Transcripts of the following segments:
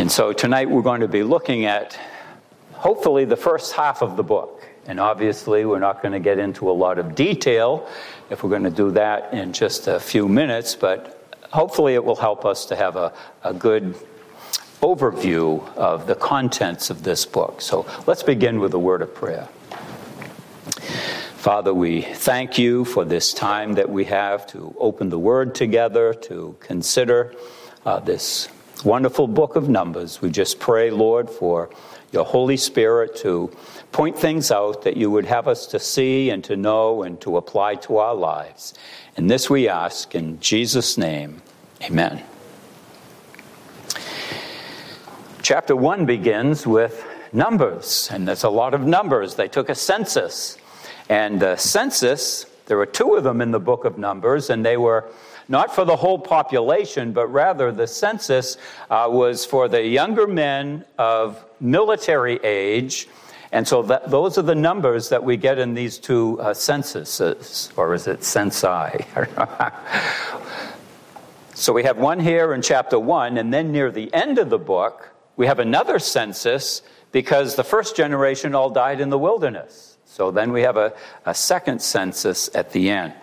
And so tonight we're going to be looking at, hopefully, the first half of the book. And obviously we're not going to get into a lot of detail if we're going to do that in just a few minutes, but hopefully it will help us to have a good overview of the contents of this book. So let's begin with a word of prayer. Father, we thank you for this time that we have to open the Word together, to consider this wonderful book of Numbers. We just pray, Lord, for your Holy Spirit to point things out that you would have us to see and to know and to apply to our lives. And this we ask in Jesus' name, amen. Chapter 1 begins with numbers, and there's a lot of numbers. They took a census. And the census, there were two of them in the book of Numbers, and they were not for the whole population, but rather the census was for the younger men of military age. And so those are the numbers that we get in these two censuses, or is it censi? So we have one here in chapter 1, and then near the end of the book, we have another census because the first generation all died in the wilderness. So then we have a second census at the end.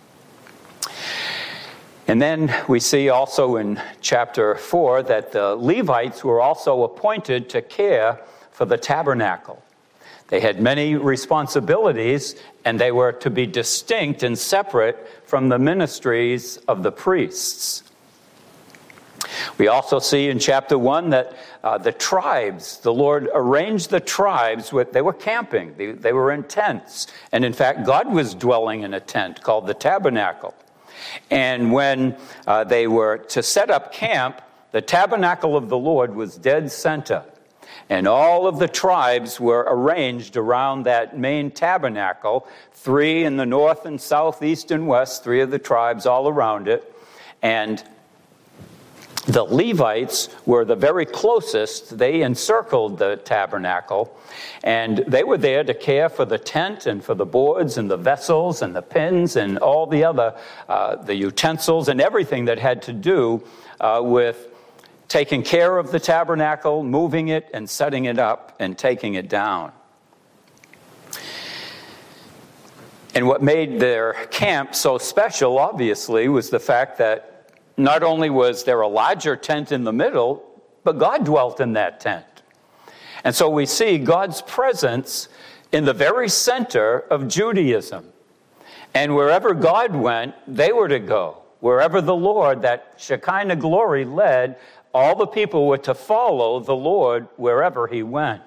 And then we see also in chapter 4 that the Levites were also appointed to care for the tabernacle. They had many responsibilities, and they were to be distinct and separate from the ministries of the priests. We also see in chapter 1 that the tribes, the Lord arranged the tribes, they were camping, they were in tents. And in fact, God was dwelling in a tent called the tabernacle. And when they were to set up camp, the tabernacle of the Lord was dead center. And all of the tribes were arranged around that main tabernacle, 3 in the north and south, east and west, 3 of the tribes all around it. And the Levites were the very closest. They encircled the tabernacle, and they were there to care for the tent and for the boards and the vessels and the pins and all the other, the utensils and everything that had to do with taking care of the tabernacle, moving it and setting it up and taking it down. And what made their camp so special, obviously, was the fact that not only was there a larger tent in the middle, but God dwelt in that tent. And so we see God's presence in the very center of Judaism. And wherever God went, they were to go. Wherever the Lord, that Shekinah glory, led, all the people were to follow the Lord wherever he went.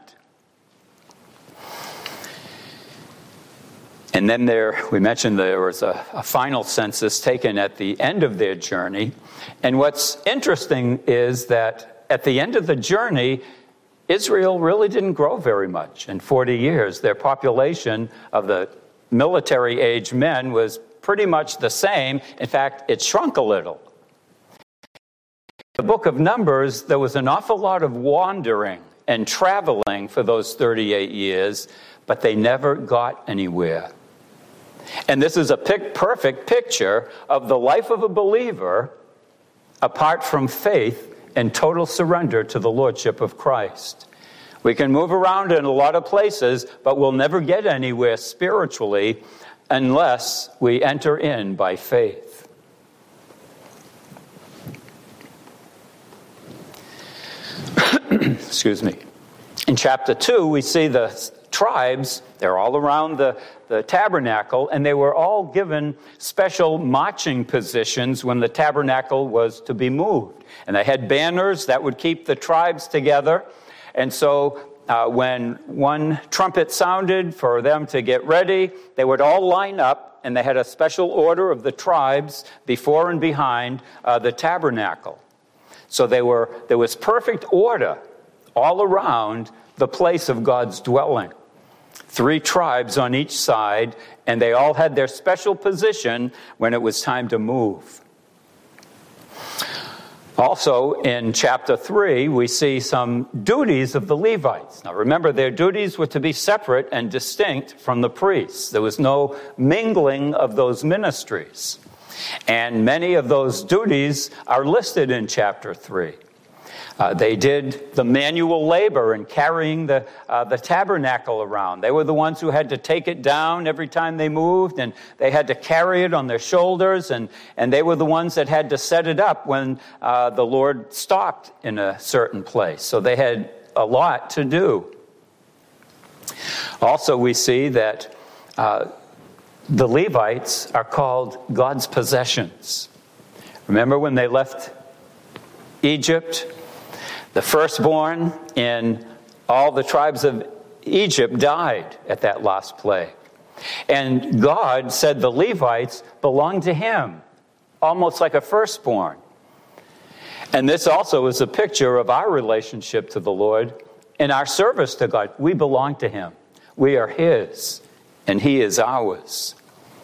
And then we mentioned there was a final census taken at the end of their journey. And what's interesting is that at the end of the journey, Israel really didn't grow very much. In 40 years, their population of the military-age men was pretty much the same. In fact, it shrunk a little. In the book of Numbers, there was an awful lot of wandering and traveling for those 38 years, but they never got anywhere. And this is a perfect picture of the life of a believer apart from faith and total surrender to the Lordship of Christ. We can move around in a lot of places, but we'll never get anywhere spiritually unless we enter in by faith. Excuse me. In chapter 2, we see the tribes, they're all around the tabernacle, and they were all given special marching positions when the tabernacle was to be moved. And they had banners that would keep the tribes together. And so when one trumpet sounded for them to get ready, they would all line up, and they had a special order of the tribes before and behind the tabernacle. So there was perfect order all around the place of God's dwelling. 3 tribes on each side, and they all had their special position when it was time to move. Also, in chapter 3, we see some duties of the Levites. Now, remember, their duties were to be separate and distinct from the priests. There was no mingling of those ministries. And many of those duties are listed in chapter 3. They did the manual labor in carrying the tabernacle around. They were the ones who had to take it down every time they moved, and they had to carry it on their shoulders, and they were the ones that had to set it up when the Lord stopped in a certain place. So they had a lot to do. Also, we see that the Levites are called God's possessions. Remember when they left Egypt? The firstborn in all the tribes of Egypt died at that last plague. And God said the Levites belonged to him, almost like a firstborn. And this also is a picture of our relationship to the Lord and our service to God. We belong to him. We are his, and he is ours.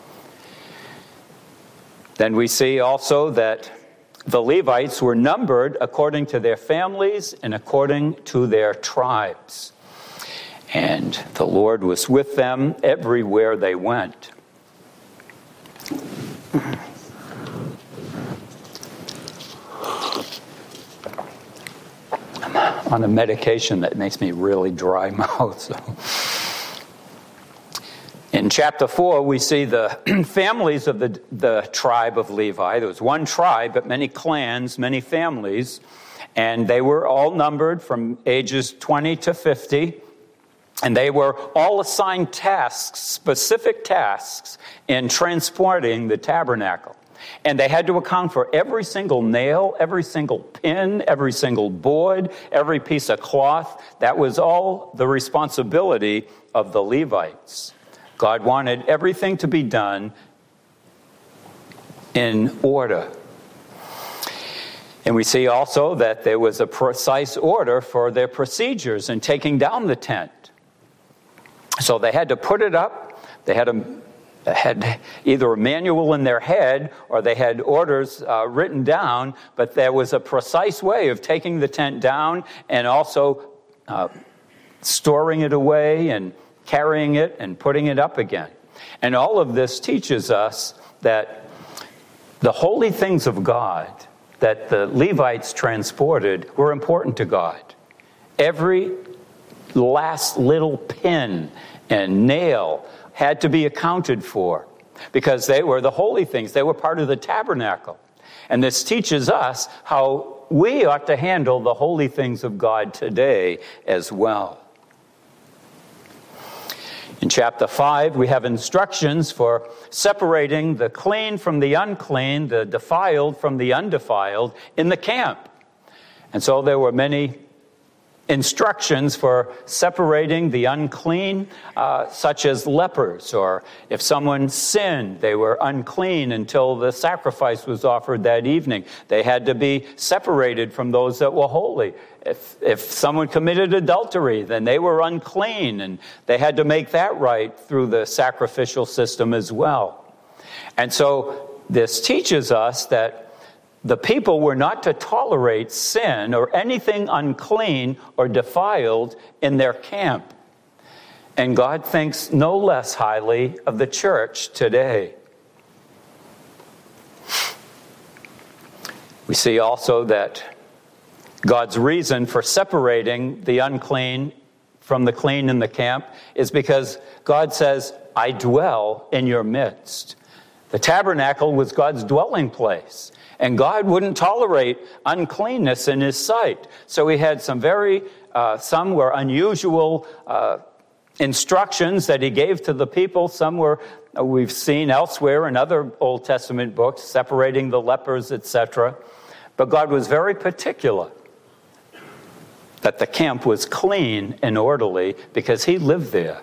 Then we see also that the Levites were numbered according to their families and according to their tribes. And the Lord was with them everywhere they went. I'm on a medication that makes me really dry mouth. So. In chapter 4, we see the families of the tribe of Levi. There was one tribe, but many clans, many families, and they were all numbered from ages 20 to 50, and they were all assigned tasks, specific tasks, in transporting the tabernacle. And they had to account for every single nail, every single pin, every single board, every piece of cloth. That was all the responsibility of the Levites. God wanted everything to be done in order. And we see also that there was a precise order for their procedures in taking down the tent. So they had to put it up. They had either a manual in their head or they had orders written down, but there was a precise way of taking the tent down and also storing it away and carrying it and putting it up again. And all of this teaches us that the holy things of God that the Levites transported were important to God. Every last little pin and nail had to be accounted for because they were the holy things. They were part of the tabernacle. And this teaches us how we ought to handle the holy things of God today as well. In chapter 5, we have instructions for separating the clean from the unclean, the defiled from the undefiled in the camp. And so there were many instructions for separating the unclean, such as lepers, or if someone sinned, they were unclean until the sacrifice was offered that evening. They had to be separated from those that were holy. If someone committed adultery, then they were unclean, and they had to make that right through the sacrificial system as well. And so this teaches us that the people were not to tolerate sin or anything unclean or defiled in their camp. And God thinks no less highly of the church today. We see also that God's reason for separating the unclean from the clean in the camp is because God says, I dwell in your midst. The tabernacle was God's dwelling place. And God wouldn't tolerate uncleanness in his sight. So he had some some were unusual instructions that he gave to the people. Some were, we've seen elsewhere in other Old Testament books, separating the lepers, etc. But God was very particular that the camp was clean and orderly because he lived there.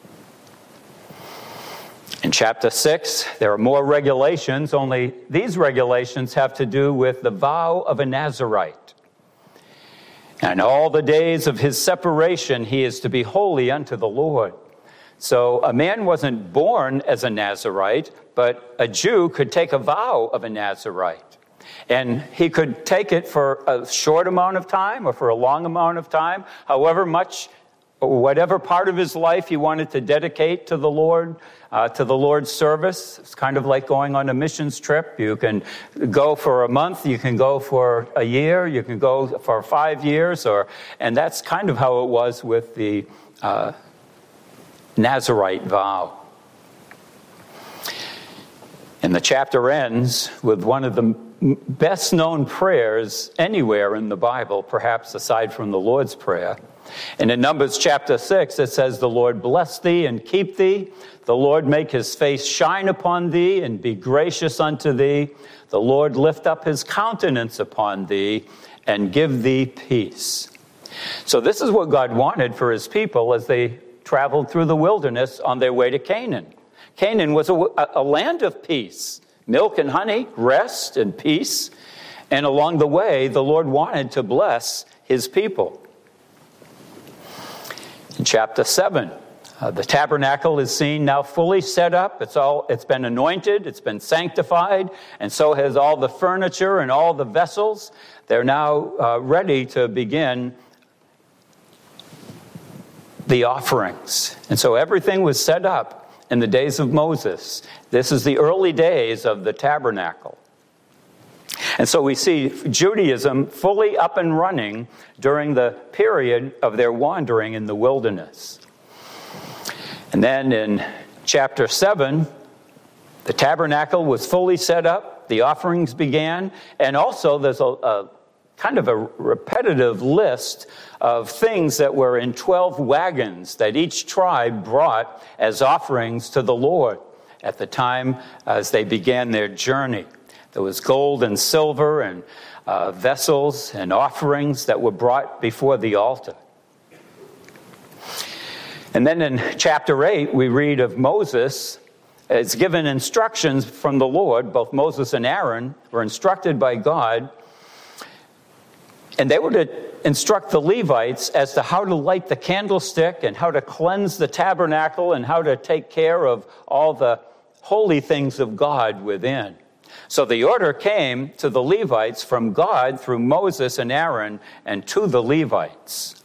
In chapter 6, there are more regulations, only these regulations have to do with the vow of a Nazirite. And all the days of his separation, he is to be holy unto the Lord. So a man wasn't born as a Nazirite, but a Jew could take a vow of a Nazirite. And he could take it for a short amount of time or for a long amount of time, however much whatever part of his life he wanted to dedicate to the Lord's service. It's kind of like going on a missions trip. You can go for a month, you can go for a year, you can go for 5 years, and that's kind of how it was with the Nazirite vow. And the chapter ends with one of the best known prayers anywhere in the Bible, perhaps aside from the Lord's Prayer. And in Numbers chapter 6, it says, "The Lord bless thee and keep thee. The Lord make his face shine upon thee and be gracious unto thee. The Lord lift up his countenance upon thee and give thee peace." So this is what God wanted for his people as they traveled through the wilderness on their way to Canaan. Canaan was a land of peace, milk and honey, rest and peace. And along the way, the Lord wanted to bless his people. In chapter 7, the tabernacle is seen now fully set up. It's been anointed, it's been sanctified, and so has all the furniture and all the vessels. They're now ready to begin the offerings. And so everything was set up in the days of Moses. This is the early days of the tabernacle. And so we see Judaism fully up and running during the period of their wandering in the wilderness. And then in chapter 7, the tabernacle was fully set up, the offerings began, and also there's a kind of a repetitive list of things that were in 12 wagons that each tribe brought as offerings to the Lord at the time as they began their journey. There was gold and silver and vessels and offerings that were brought before the altar. And then in chapter 8, we read of Moses is given instructions from the Lord. Both Moses and Aaron were instructed by God, and they were to instruct the Levites as to how to light the candlestick and how to cleanse the tabernacle and how to take care of all the holy things of God within. So the order came to the Levites from God through Moses and Aaron and to the Levites.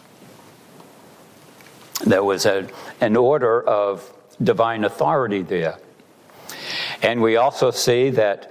There was an order of divine authority there. And we also see that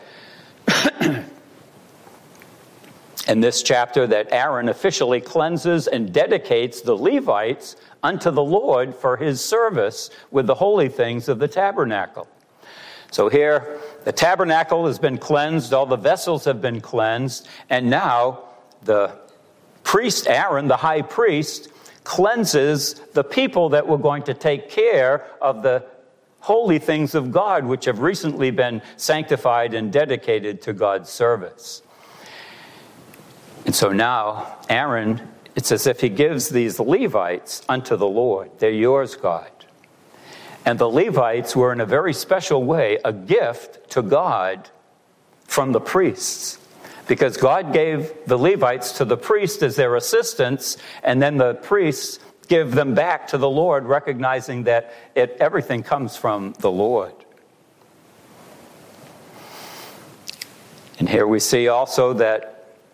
in this chapter that Aaron officially cleanses and dedicates the Levites unto the Lord for his service with the holy things of the tabernacle. So here, the tabernacle has been cleansed, all the vessels have been cleansed, and now the priest, Aaron, the high priest, cleanses the people that were going to take care of the holy things of God, which have recently been sanctified and dedicated to God's service. And so now, Aaron, it's as if he gives these Levites unto the Lord. They're yours, God. And the Levites were in a very special way a gift to God from the priests. Because God gave the Levites to the priests as their assistants, and then the priests give them back to the Lord, recognizing that everything comes from the Lord. And here we see also that,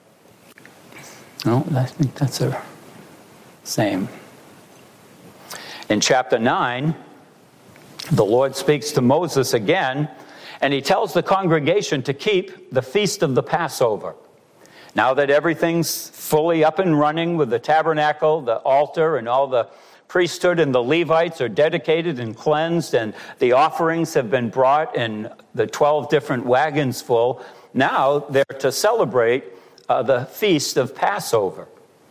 I think that's the same. In chapter 9, the Lord speaks to Moses again, and he tells the congregation to keep the feast of the Passover. Now that everything's fully up and running with the tabernacle, the altar, and all the priesthood and the Levites are dedicated and cleansed, and the offerings have been brought in the 12 different wagons full, now they're to celebrate the feast of Passover.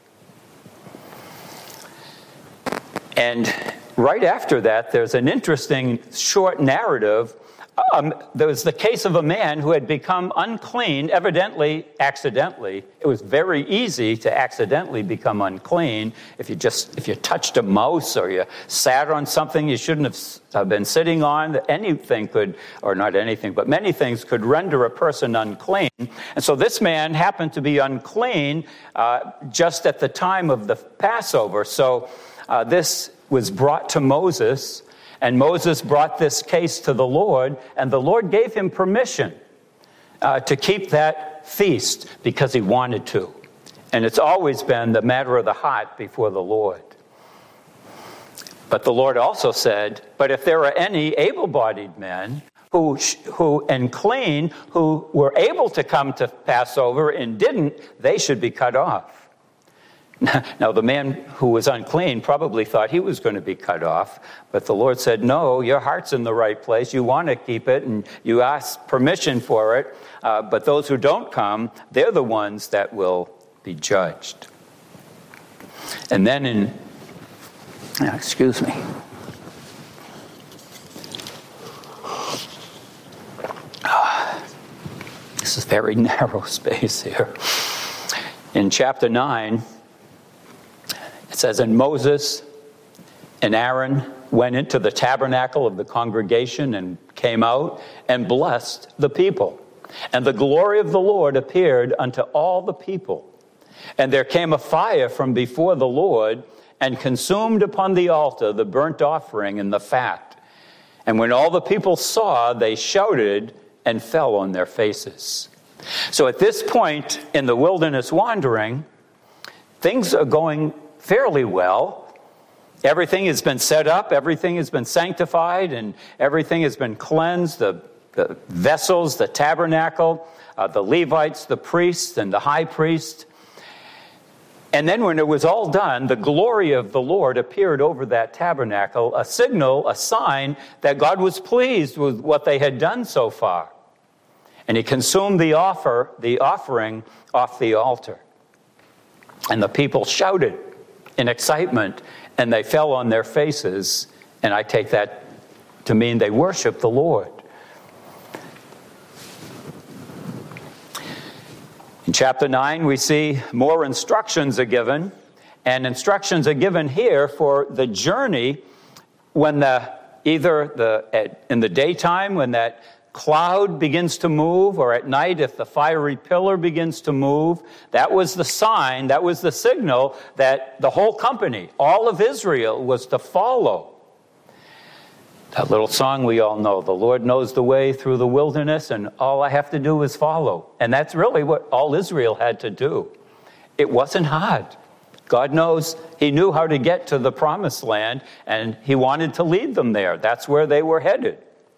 And right after that, there's an interesting short narrative. There was the case of a man who had become unclean, evidently, accidentally. It was very easy to accidentally become unclean. If you touched a mouse or you sat on something you shouldn't have been sitting on, anything could, or not anything, but many things could render a person unclean. And so this man happened to be unclean just at the time of the Passover. So this was brought to Moses, and Moses brought this case to the Lord, and the Lord gave him permission to keep that feast because he wanted to. And it's always been the matter of the heart before the Lord. But the Lord also said, but if there are any able-bodied men who clean, who were able to come to Passover and didn't, they should be cut off. Now, the man who was unclean probably thought he was going to be cut off, but the Lord said, no, your heart's in the right place. You want to keep it, and you ask permission for it, but those who don't come, they're the ones that will be judged. And then excuse me. This is very narrow space here. In chapter 9, it says, and Moses and Aaron went into the tabernacle of the congregation and came out and blessed the people. And the glory of the Lord appeared unto all the people. And there came a fire from before the Lord and consumed upon the altar the burnt offering and the fat. And when all the people saw, they shouted and fell on their faces. So at this point in the wilderness wandering, things are going fairly well. Everything has been set up, everything has been sanctified, and everything has been cleansed. The vessels, the tabernacle, the Levites, the priests, and the high priest. And then when it was all done, the glory of the Lord appeared over that tabernacle, a signal, a sign that God was pleased with what they had done so far. And he consumed the offering off the altar. And the people shouted in excitement, and they fell on their faces, and I take that to mean they worshiped the Lord. In chapter 9, we see more instructions are given, and instructions are given here for the journey when in the daytime when that cloud begins to move, or at night if the fiery pillar begins to move. That was the sign, that was the signal that the whole company, all of Israel, was to follow. That little song we all know, the Lord knows the way through the wilderness, and all I have to do is follow. And that's really what all Israel had to do. It wasn't hard. God knows, he knew how to get to the promised land, and he wanted to lead them there. That's where they were headed.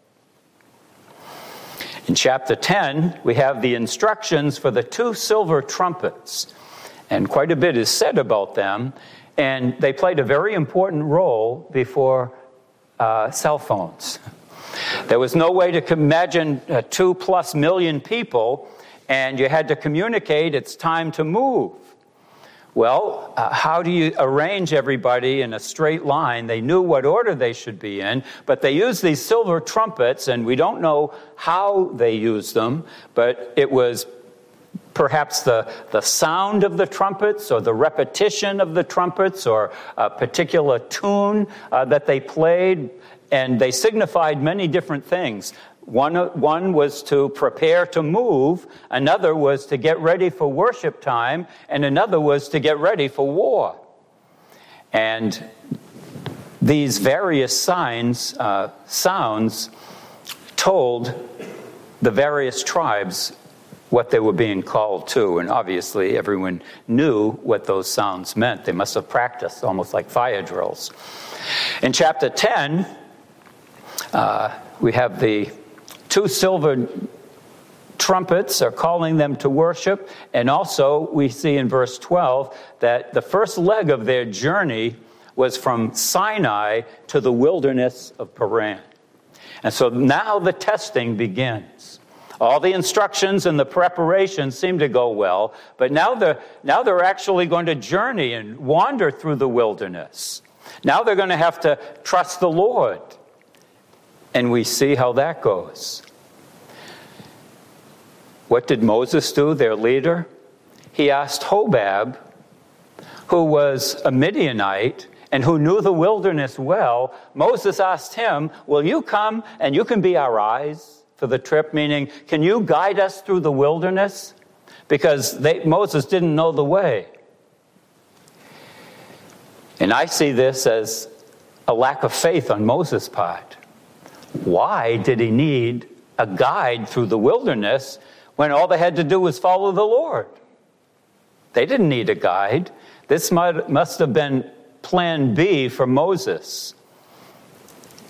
In chapter 10, we have the instructions for the 2 silver trumpets. And quite a bit is said about them, and they played a very important role before cell phones. There was no way to imagine 2+ million people, and you had to communicate it's time to move. Well, how do you arrange everybody in a straight line? They knew what order they should be in, but they used these silver trumpets, and we don't know how they used them, but it was perhaps the sound of the trumpets, or the repetition of the trumpets, or a particular tune that they played, and they signified many different things. One was to prepare to move, another was to get ready for worship time, and another was to get ready for war. And these various sounds told the various tribes what they were being called to, and obviously everyone knew what those sounds meant. They must have practiced, almost like fire drills. In chapter 10, we have the 2 silver trumpets are calling them to worship, and also we see in verse 12 that the first leg of their journey was from Sinai to the wilderness of Paran. And so now the testing begins. All the instructions and the preparation seem to go well, but now they're actually going to journey and wander through the wilderness. Now they're going to have to trust the Lord. And we see how that goes. What did Moses do, their leader? He asked Hobab, who was a Midianite and who knew the wilderness well. Moses asked him, will you come and you can be our eyes for the trip? Meaning, can you guide us through the wilderness? Because Moses didn't know the way. And I see this as a lack of faith on Moses' part. Why did he need a guide through the wilderness when all they had to do was follow the Lord? They didn't need a guide. This must have been plan B for Moses.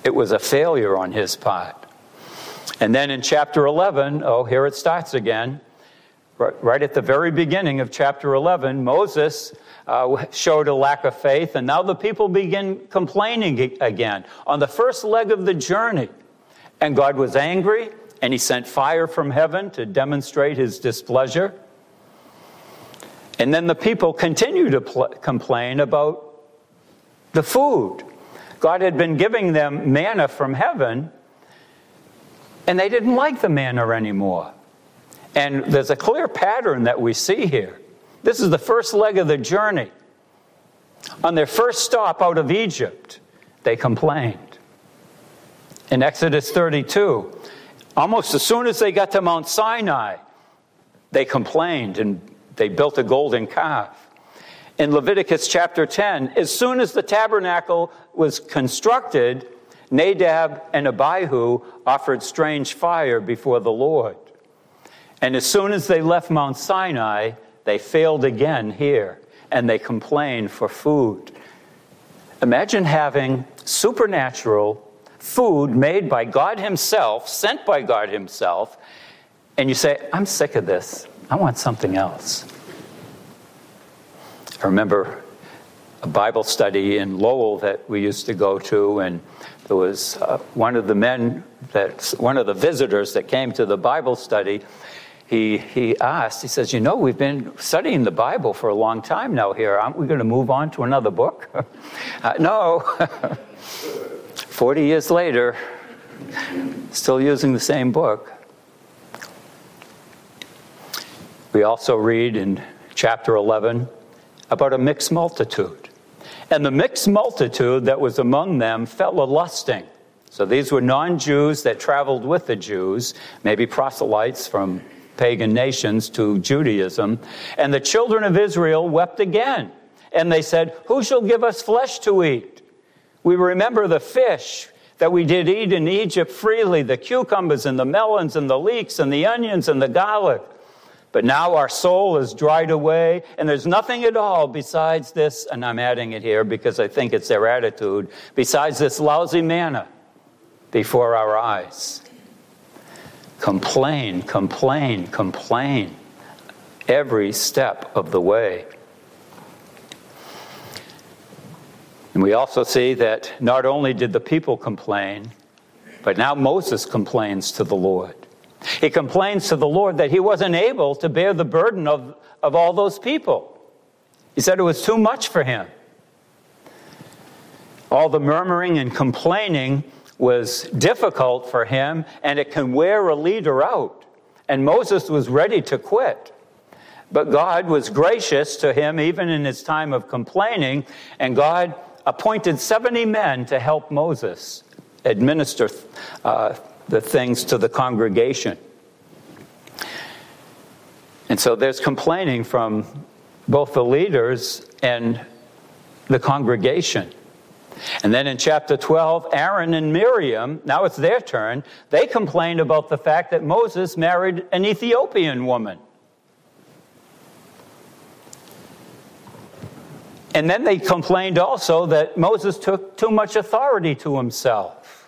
It was a failure on his part. And then in chapter 11, here it starts again. Right at the very beginning of chapter 11, Moses showed a lack of faith, and now the people begin complaining again on the first leg of the journey. And God was angry, and he sent fire from heaven to demonstrate his displeasure. And then the people continue to complain about the food. God had been giving them manna from heaven, and they didn't like the manna anymore. And there's a clear pattern that we see here. This is the first leg of the journey. On their first stop out of Egypt, they complained. In Exodus 32, almost as soon as they got to Mount Sinai, they complained and they built a golden calf. In Leviticus chapter 10, as soon as the tabernacle was constructed, Nadab and Abihu offered strange fire before the Lord. And as soon as they left Mount Sinai, they failed again here, and they complained for food. Imagine having supernatural food made by God himself, sent by God himself, and you say, I'm sick of this. I want something else. I remember a Bible study in Lowell that we used to go to, and there was one of the visitors that came to the Bible study. He asked, he says, we've been studying the Bible for a long time now here. Aren't we going to move on to another book? No. 40 years later, still using the same book. We also read in chapter 11 about a mixed multitude. And the mixed multitude that was among them fell a-lusting. So these were non-Jews that traveled with the Jews, maybe proselytes from pagan nations to Judaism. And the children of Israel wept again. And they said, who shall give us flesh to eat? We remember the fish that we did eat in Egypt freely, the cucumbers and the melons and the leeks and the onions and the garlic. But now our soul is dried away, and there's nothing at all besides this, and I'm adding it here because I think it's their attitude, besides this lousy manna before our eyes. Complain, complain, complain every step of the way. And we also see that not only did the people complain, but now Moses complains to the Lord. He complains to the Lord that he wasn't able to bear the burden of all those people. He said it was too much for him. All the murmuring and complaining was difficult for him, and it can wear a leader out. And Moses was ready to quit. But God was gracious to him even in his time of complaining, and God appointed 70 men to help Moses administer the things to the congregation. And so there's complaining from both the leaders and the congregation. And then in chapter 12, Aaron and Miriam, now it's their turn, they complained about the fact that Moses married an Ethiopian woman. And then they complained also that Moses took too much authority to himself.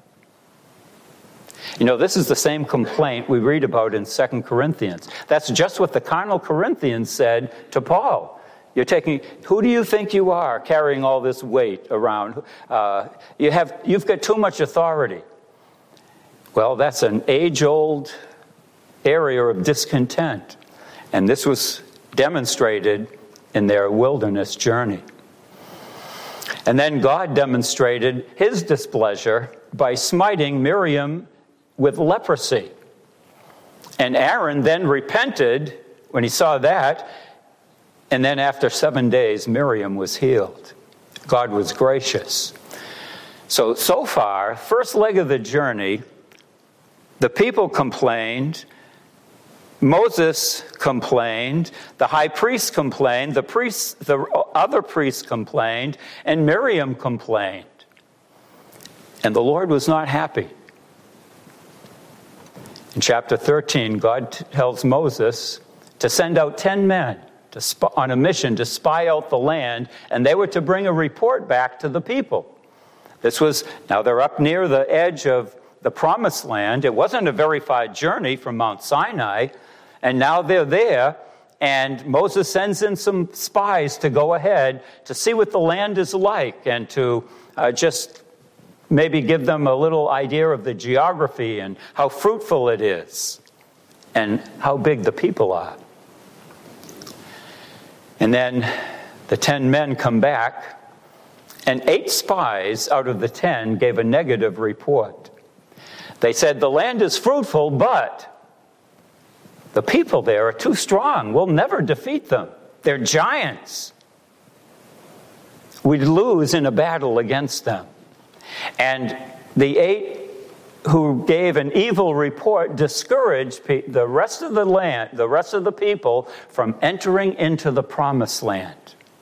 This is the same complaint we read about in 2 Corinthians. That's just what the carnal Corinthians said to Paul. Who do you think you are carrying all this weight around? You've got too much authority. Well, that's an age-old area of discontent. And this was demonstrated in their wilderness journey. And then God demonstrated his displeasure by smiting Miriam with leprosy. And Aaron then repented when he saw that, and then after 7 days, Miriam was healed. God was gracious. So far, first leg of the journey, the people complained, Moses complained, the high priest complained, the other priests complained, and Miriam complained. And the Lord was not happy. In chapter 13, God tells Moses to send out 10 men on a mission to spy out the land, and they were to bring a report back to the people. Now they're up near the edge of the promised land. It wasn't a very far journey from Mount Sinai, and now they're there, and Moses sends in some spies to go ahead to see what the land is like and to just maybe give them a little idea of the geography and how fruitful it is and how big the people are. And then the 10 men come back, and 8 spies out of the 10 gave a negative report. They said, the land is fruitful, but the people there are too strong. We'll never defeat them. They're giants. We'd lose in a battle against them. And the 8 who gave an evil report discouraged the rest of the land, the rest of the people, from entering into the promised land.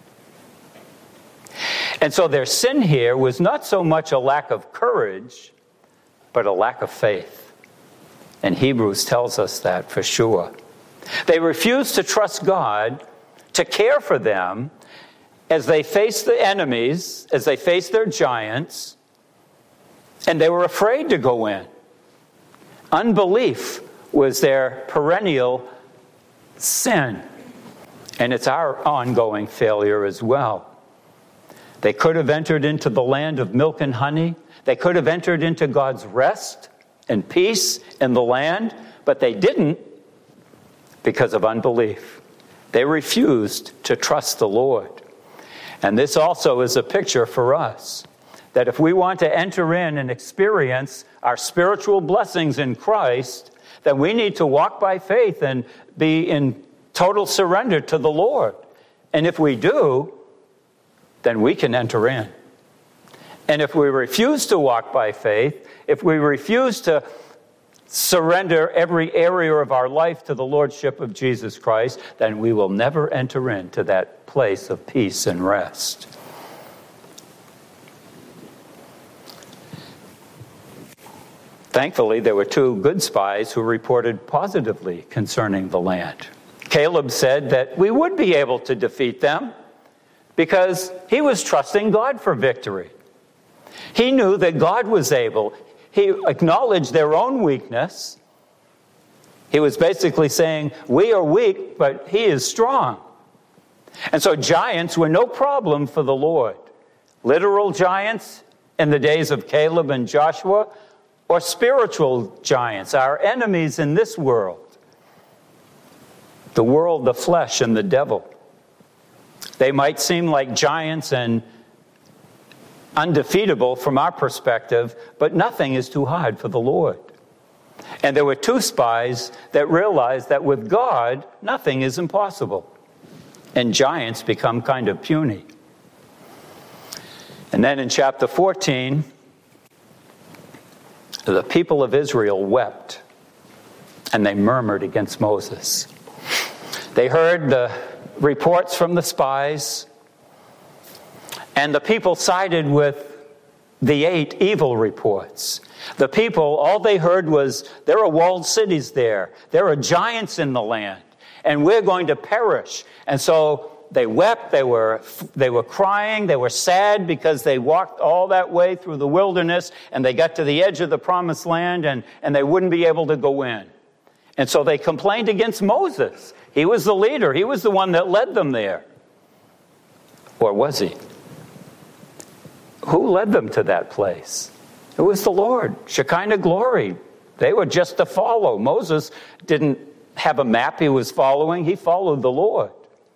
And so their sin here was not so much a lack of courage, but a lack of faith. And Hebrews tells us that for sure. They refused to trust God to care for them as they faced the enemies, as they faced their giants, and they were afraid to go in. Unbelief was their perennial sin, and it's our ongoing failure as well. They could have entered into the land of milk and honey. They could have entered into God's rest and peace in the land, but they didn't because of unbelief. They refused to trust the Lord. And this also is a picture for us, that if we want to enter in and experience our spiritual blessings in Christ, then we need to walk by faith and be in total surrender to the Lord. And if we do, then we can enter in. And if we refuse to walk by faith, if we refuse to surrender every area of our life to the Lordship of Jesus Christ, then we will never enter into that place of peace and rest. Thankfully, there were 2 good spies who reported positively concerning the land. Caleb said that we would be able to defeat them because he was trusting God for victory. He knew that God was able. He acknowledged their own weakness. He was basically saying, we are weak, but he is strong. And so giants were no problem for the Lord. Literal giants in the days of Caleb and Joshua, or spiritual giants, our enemies in this world. The world, the flesh, and the devil. They might seem like giants and undefeatable from our perspective, but nothing is too hard for the Lord. And there were 2 spies that realized that with God, nothing is impossible. And giants become kind of puny. And then in chapter 14, the people of Israel wept, and they murmured against Moses. They heard the reports from the spies, and the people sided with the 8 evil reports. The people, all they heard was, there are walled cities there. There are giants in the land, and we're going to perish. And so they wept, they were crying, they were sad because they walked all that way through the wilderness, and they got to the edge of the promised land, and they wouldn't be able to go in. And so they complained against Moses. He was the leader. He was the one that led them there. Or was he? Who led them to that place? It was the Lord. Shekinah glory. They were just to follow. Moses didn't have a map he was following. He followed the Lord.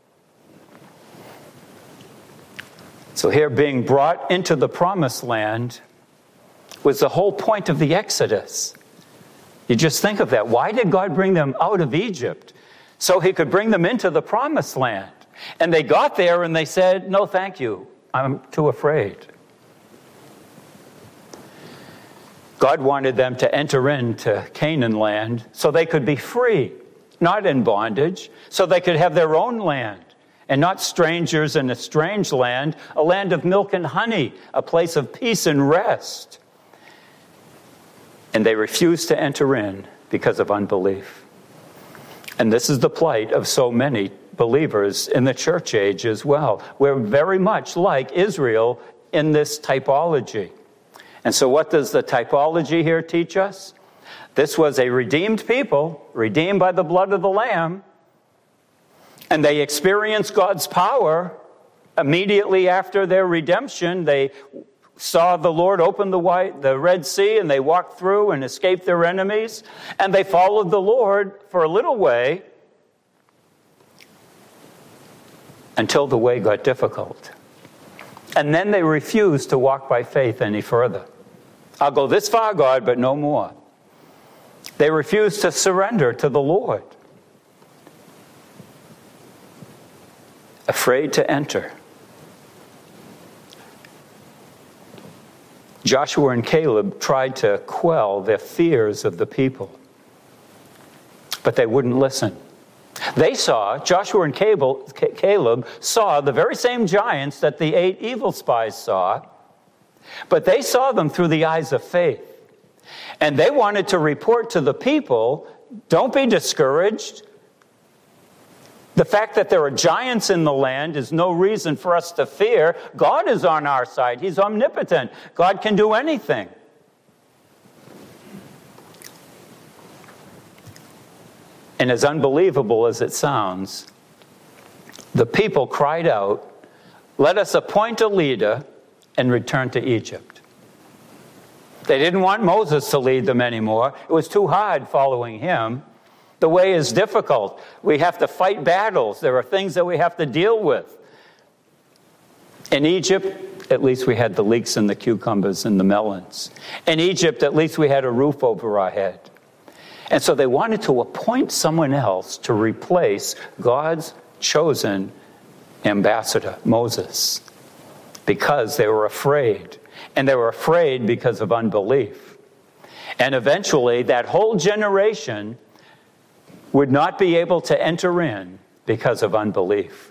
So here, being brought into the promised land was the whole point of the Exodus. You just think of that. Why did God bring them out of Egypt? So he could bring them into the promised land. And they got there and they said, no, thank you. I'm too afraid. God wanted them to enter into Canaan land so they could be free, not in bondage, so they could have their own land and not strangers in a strange land, a land of milk and honey, a place of peace and rest. And they refused to enter in because of unbelief. And this is the plight of so many believers in the church age as well. We're very much like Israel in this typology. And so what does the typology here teach us? This was a redeemed people, redeemed by the blood of the Lamb, and they experienced God's power immediately after their redemption. They saw the Lord open the Red Sea, and they walked through and escaped their enemies, and they followed the Lord for a little way until the way got difficult. And then they refused to walk by faith any further. I'll go this far, God, but no more. They refused to surrender to the Lord. Afraid to enter. Joshua and Caleb tried to quell the fears of the people, but they wouldn't listen. Joshua and Caleb saw the very same giants that the 8 evil spies saw, but they saw them through the eyes of faith. And they wanted to report to the people, don't be discouraged. The fact that there are giants in the land is no reason for us to fear. God is on our side. He's omnipotent. God can do anything. And as unbelievable as it sounds, the people cried out, "Let us appoint a leader and return to Egypt." They didn't want Moses to lead them anymore. It was too hard following him. The way is difficult. We have to fight battles. There are things that we have to deal with. In Egypt, at least we had the leeks and the cucumbers and the melons. In Egypt, at least we had a roof over our head. And so they wanted to appoint someone else to replace God's chosen ambassador, Moses, because they were afraid. And they were afraid because of unbelief. And eventually, that whole generation would not be able to enter in because of unbelief.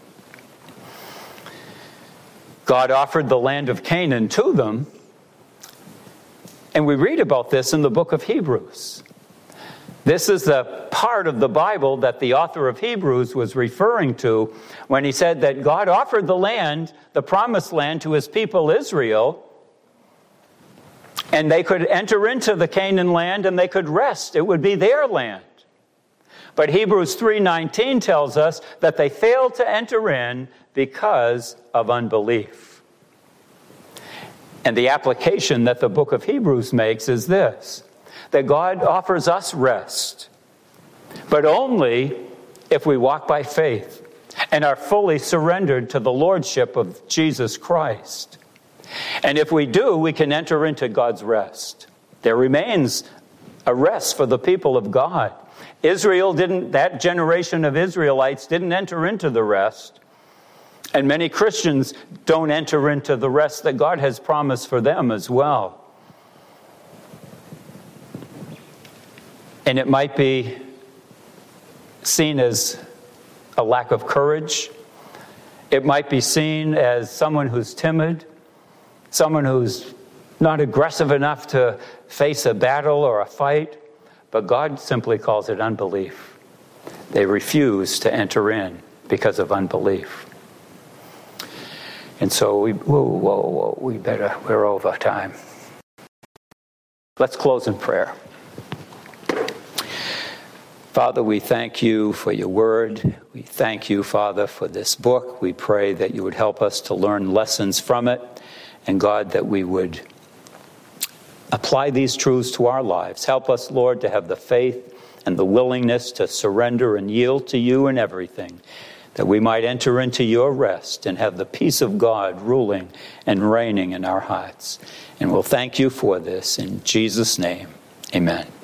God offered the land of Canaan to them, and we read about this in the book of Hebrews. This is the part of the Bible that the author of Hebrews was referring to when he said that God offered the land, the promised land, to his people Israel, and they could enter into the Canaan land and they could rest. It would be their land. But Hebrews 3:19 tells us that they failed to enter in because of unbelief. And the application that the book of Hebrews makes is this: that God offers us rest, but only if we walk by faith and are fully surrendered to the lordship of Jesus Christ. And if we do, we can enter into God's rest. There remains a rest for the people of God. That generation of Israelites didn't enter into the rest. And many Christians don't enter into the rest that God has promised for them as well. And it might be seen as a lack of courage. It might be seen as someone who's timid, someone who's not aggressive enough to face a battle or a fight. But God simply calls it unbelief. They refuse to enter in because of unbelief. And so we're over time. Let's close in prayer. Father, we thank you for your word. We thank you, Father, for this book. We pray that you would help us to learn lessons from it. And God, that we would apply these truths to our lives. Help us, Lord, to have the faith and the willingness to surrender and yield to you in everything, that we might enter into your rest and have the peace of God ruling and reigning in our hearts. And we'll thank you for this in Jesus' name. Amen.